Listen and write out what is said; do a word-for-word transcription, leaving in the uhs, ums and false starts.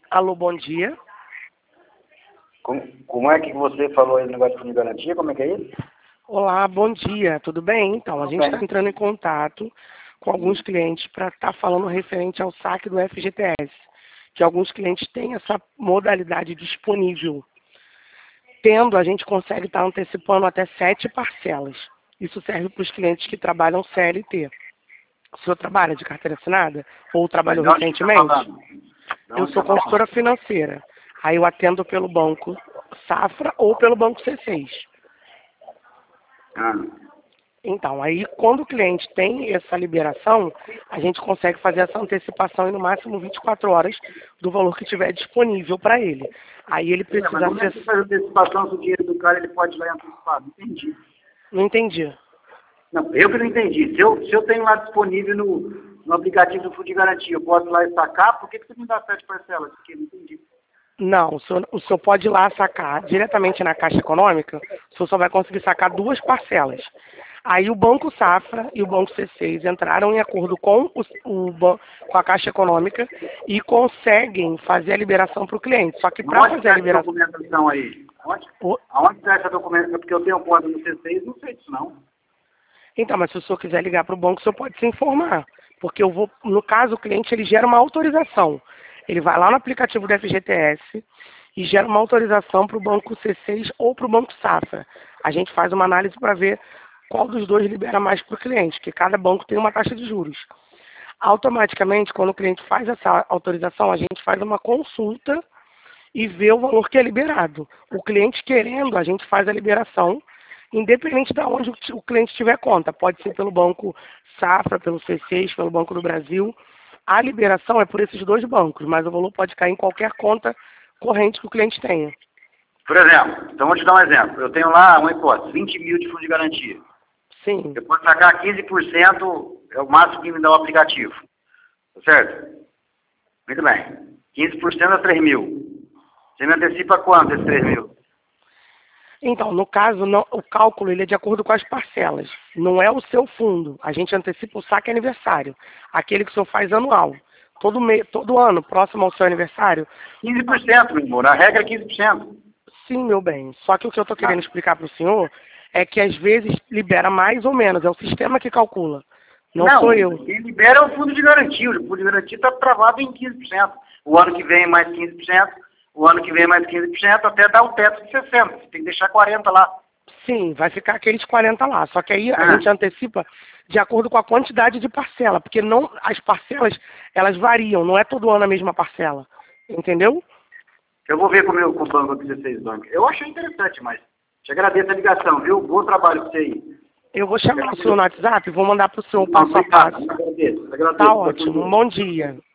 Alô, bom dia. Como, como é que você falou aí no negócio de fundo de garantia? Como é que é isso? Olá, bom dia, tudo bem? Então, a Tudo gente está bem. entrando em contato com alguns clientes para estar falando referente ao saque do F G T S, que alguns clientes têm essa modalidade disponível. Tendo, a gente consegue estar antecipando até sete parcelas. Isso serve para os clientes que trabalham C L T. O senhor trabalha de carteira assinada ou Mas trabalhou de onde que você tá recentemente? falando? De Eu onde sou você tá consultora falando? financeira. Aí eu atendo pelo Banco Safra ou pelo Banco C seis. Ah, Então, aí quando o cliente tem essa liberação, a gente consegue fazer essa antecipação em no máximo vinte e quatro horas do valor que tiver disponível para ele. Aí ele é, mas precisa como é que você acessar. faz antecipação se o dinheiro do cara ele pode ir lá em antecipado? Não entendi. Não entendi. Não, eu que não entendi. Se eu, se eu tenho lá disponível no, no aplicativo do Fundo de Garantia, eu posso ir lá e sacar, por que, que você me dá sete parcelas? Porque eu não entendi. Não, o senhor, o senhor pode ir lá sacar diretamente na Caixa Econômica, o senhor só vai conseguir sacar duas parcelas. Aí o Banco Safra e o Banco C seis entraram em acordo com, o, o ban- com a Caixa Econômica e conseguem fazer a liberação para o cliente. Só que para Aonde fazer está a essa liberação. documentação aí? Aonde, aonde está essa documentação? Porque eu tenho conta no C seis, não sei disso não. Então, mas se o senhor quiser ligar para o banco, o senhor pode se informar. Porque eu vou, no caso, o cliente ele gera uma autorização. Ele vai lá no aplicativo do F G T S e gera uma autorização para o Banco C seis ou para o Banco Safra. A gente faz uma análise para ver qual dos dois libera mais para o cliente, porque cada banco tem uma taxa de juros. Automaticamente, quando o cliente faz essa autorização, a gente faz uma consulta e vê o valor que é liberado. O cliente querendo, a gente faz a liberação, independente de onde o t- o cliente tiver conta. Pode ser pelo Banco Safra, pelo C seis, pelo Banco do Brasil. A liberação é por esses dois bancos, mas o valor pode cair em qualquer conta corrente que o cliente tenha. Por exemplo, então vou te dar um exemplo. Eu tenho lá, uma hipótese, vinte mil de fundo de garantia. Sim, Eu posso sacar quinze por cento, é o máximo que me dá o aplicativo. Tá certo? Muito bem. quinze por cento é três mil. Você me antecipa quanto esses três mil? então, no caso, não- o cálculo ele é de acordo com as parcelas. Não é o seu fundo. A gente antecipa o saque aniversário, aquele que o senhor faz anual. Todo, me, todo ano, próximo ao seu aniversário. quinze por cento, meu amor. A regra é quinze por cento. Sim, meu bem. Só que o que eu estou querendo Ah, explicar para o senhor é que às vezes libera mais ou menos. É o sistema que calcula. Não sou não, eu. quem libera é o fundo de garantia. O fundo de garantia está travado em quinze por cento. O ano que vem mais quinze por cento. O ano que vem mais quinze por cento, até dar o teto de sessenta por cento. Você tem que deixar quarenta por cento lá. Sim, vai ficar aqueles quarenta lá. Só que aí a Ah, gente antecipa de acordo com a quantidade de parcela, porque não as parcelas elas variam. Não é todo ano a mesma parcela. Entendeu? eu vou ver com o meu com o banco com dezesseis bancos. Eu achei interessante, mas te agradeço a ligação, viu? Bom trabalho para você aí. Eu vou chamar o senhor no WhatsApp, vou mandar para o senhor o Não, passo a obrigado. passo. Agradeço. Agradeço. Tá Tá com ótimo. Um Deus. bom dia.